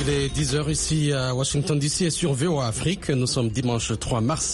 Il est 10h ici à Washington DC et sur VOA Afrique. Nous sommes dimanche 3 mars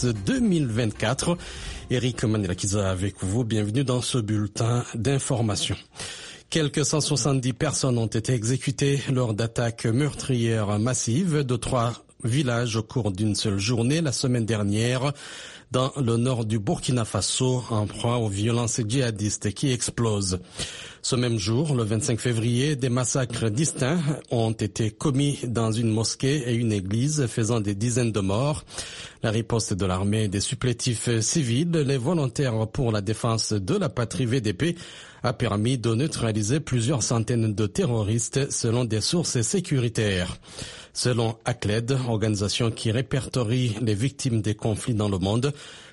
2024. Eric Manelakiza avec vous. Bienvenue dans ce bulletin d'information. Quelques 170 personnes ont été exécutées lors d'attaques meurtrières massives de 3 villages au cours d'une seule journée la semaine dernière dans le nord du Burkina Faso, en proie aux violences djihadistes qui explosent. Ce même jour, le 25 février, des massacres distincts ont été commis dans une mosquée et une église, faisant des dizaines de morts. La riposte de l'armée, des supplétifs civils, les volontaires pour la défense de la patrie VDP a permis de neutraliser plusieurs centaines de terroristes selon des sources sécuritaires. Selon ACLED, organisation qui répertorie les victimes des conflits dans le monde,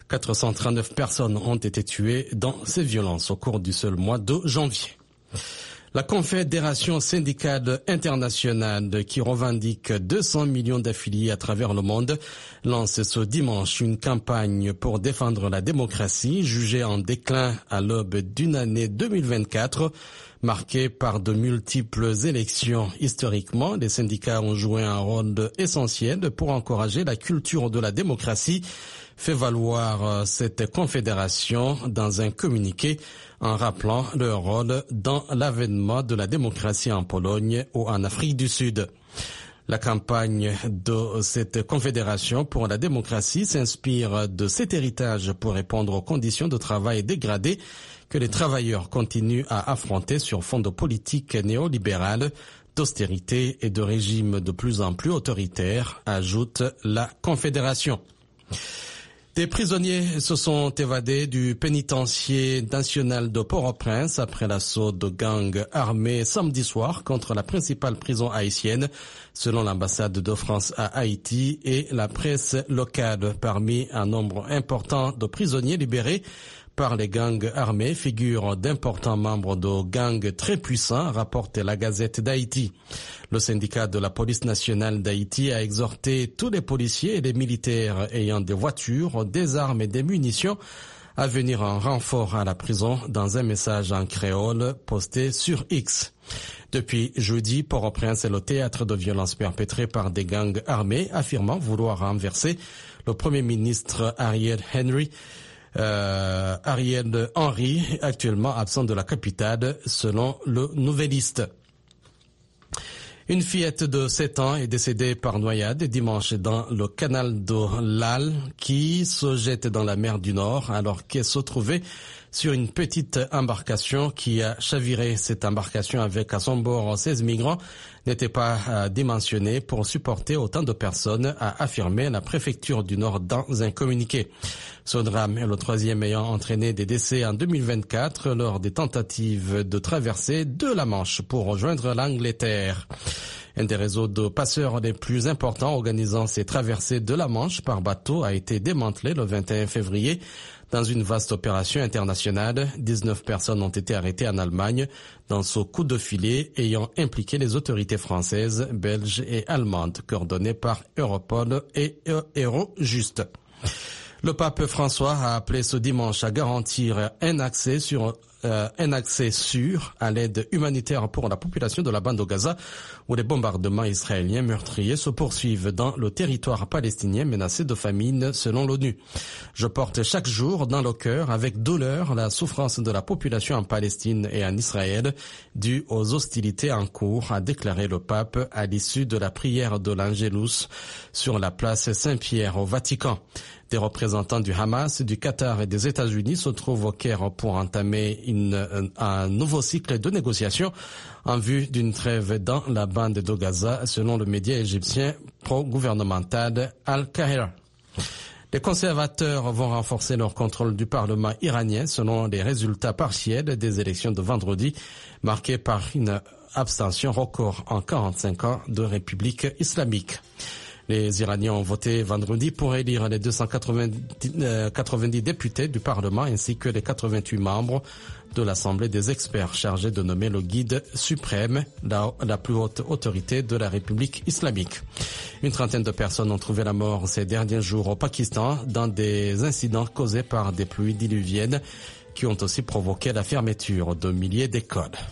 439 personnes ont été tuées dans ces violences au cours du seul mois de janvier. La Confédération syndicale internationale, qui revendique 200 millions d'affiliés à travers le monde, lance ce dimanche une campagne pour défendre la démocratie, jugée en déclin à l'aube d'une année 2024, marquée par de multiples élections. Historiquement, les syndicats ont joué un rôle essentiel pour encourager la culture de la démocratie, fait valoir cette confédération dans un communiqué en rappelant leur rôle dans l'avènement de la démocratie en Pologne ou en Afrique du Sud. La campagne de cette confédération pour la démocratie s'inspire de cet héritage pour répondre aux conditions de travail dégradées que les travailleurs continuent à affronter sur fond de politique néolibérale, d'austérité et de régimes de plus en plus autoritaires, ajoute la Confédération. Des prisonniers se sont évadés du pénitencier national de Port-au-Prince après l'assaut de gangs armés samedi soir contre la principale prison haïtienne, selon l'ambassade de France à Haïti et la presse locale. Parmi un nombre important de prisonniers libérés par les gangs armés figurent d'importants membres de gangs très puissants, rapporte la Gazette d'Haïti. Le syndicat de la police nationale d'Haïti a exhorté tous les policiers et les militaires ayant des voitures, des armes et des munitions à venir en renfort à la prison dans un message en créole posté sur X. Depuis jeudi, Port-au-Prince est le théâtre de violences perpétrées par des gangs armés, affirmant vouloir renverser le Premier ministre Ariel Henry, actuellement absent de la capitale, selon le Nouvelliste. Une fillette de 7 ans est décédée par noyade dimanche dans le canal de l'Al qui se jette dans la mer du Nord alors qu'elle se trouvait sur une petite embarcation qui a chaviré. Cette embarcation avec à son bord 16 migrants n'était pas dimensionnée pour supporter autant de personnes, a affirmé la préfecture du Nord dans un communiqué. Ce drame est le 3e ayant entraîné des décès en 2024 lors des tentatives de traversée de la Manche pour rejoindre l'Angleterre. Un des réseaux de passeurs les plus importants organisant ces traversées de la Manche par bateau a été démantelé le 21 février dans une vaste opération internationale. 19 personnes ont été arrêtées en Allemagne dans ce coup de filet ayant impliqué les autorités françaises, belges et allemandes, coordonnées par Europol et Eurojust. Le pape François a appelé ce dimanche à garantir un accès sûr à l'aide humanitaire pour la population de la bande de Gaza, où les bombardements israéliens meurtriers se poursuivent dans le territoire palestinien menacé de famine, selon l'ONU. Je porte chaque jour dans le cœur avec douleur la souffrance de la population en Palestine et en Israël due aux hostilités en cours, a déclaré le pape à l'issue de la prière de l'Angélus sur la place Saint-Pierre au Vatican. Des représentants du Hamas, du Qatar et des États-Unis se trouvent au Caire pour entamer un nouveau cycle de négociations en vue d'une trêve dans la bande de Gaza, selon le média égyptien pro-gouvernemental Al-Qahira. Les conservateurs vont renforcer leur contrôle du Parlement iranien selon les résultats partiels des élections de vendredi, marquées par une abstention record en 45 ans de République islamique. Les Iraniens ont voté vendredi pour élire les 290 députés du Parlement ainsi que les 88 membres de l'Assemblée des experts chargés de nommer le guide suprême, la plus haute autorité de la République islamique. Une trentaine de personnes ont trouvé la mort ces derniers jours au Pakistan dans des incidents causés par des pluies diluviennes qui ont aussi provoqué la fermeture de milliers d'écoles.